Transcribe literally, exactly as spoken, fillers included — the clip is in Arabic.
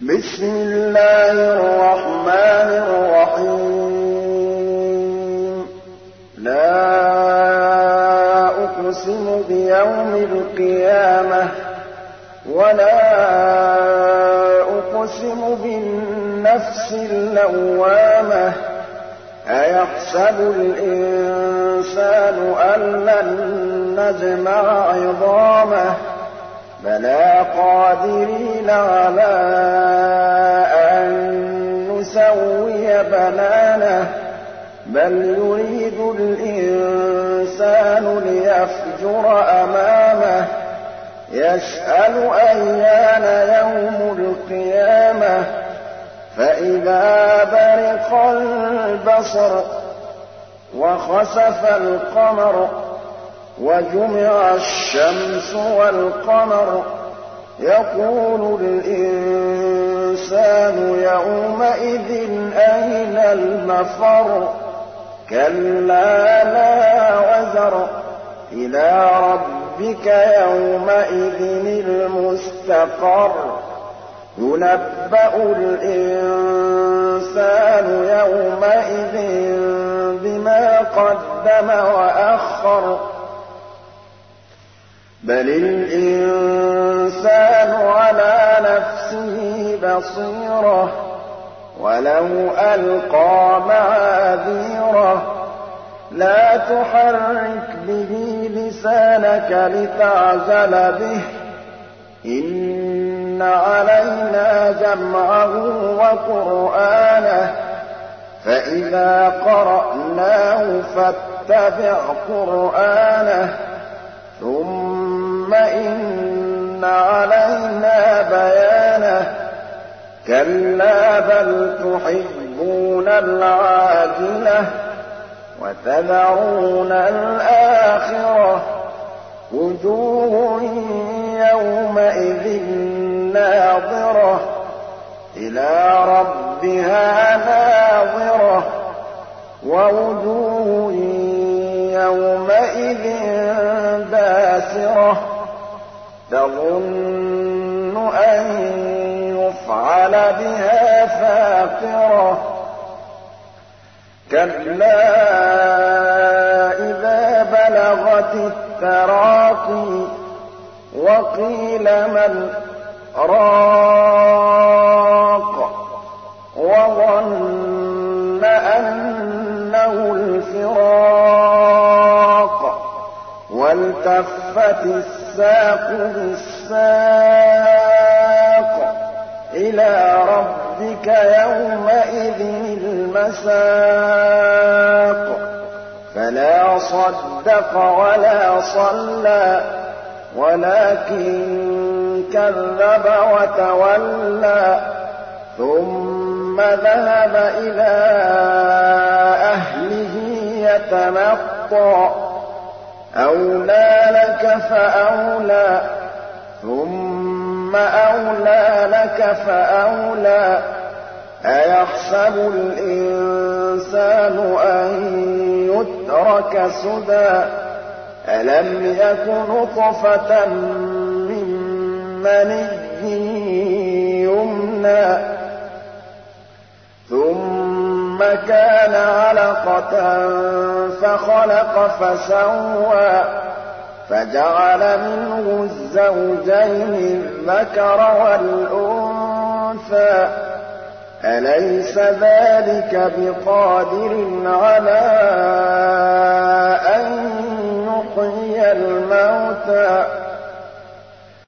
بسم الله الرحمن الرحيم لا أقسم بيوم القيامة ولا أقسم بالنفس اللوامة أيحسب الإنسان أن لن نجمع عظامه بلى قادرين على أن نسوي بنانه بل يريد الإنسان ليفجر أمامه يسأل أيان يوم القيامة فإذا برق البصر وخسف القمر وجمع الشمس والقمر يقول الإنسان يومئذ أين المفر كلا لا وزر إلى ربك يومئذ المستقر ينبأ الإنسان يومئذ بما قدم وأخر بل الإنسان على نفسه بصيرة ولو ألقى معاذيره لا تحرك به لسانك لتعجل به إن علينا جمعه وقرآنه فإذا قرأناه فاتبع قرآنه ثم إن علينا بيانه كلا بل تحبون العاجلة وتذرون الآخرة وجوه يومئذ ناظرة إلى ربها ناظرة ووجوه يومئذ باسرة تظن أن يفعل بها فاقرة كلا إذا بلغت التراقي وقيل من راق وظن أنه الفراق والتفت الساق بالساق إلى ربك يومئذ المساق فلا صدق ولا صلى ولكن كذب وتولى ثم ذهب إلى أهله يتمطى أولى لك فأولى ثم أولى لك فأولى أيحسب الإنسان أن يترك سدى ألم يك نطفة من مني يمنى ثم كان علقة فخلق فسوى فجعل منه الزوجين الذكر والأنثى أليس ذلك بقادر على أن يحيي الموتى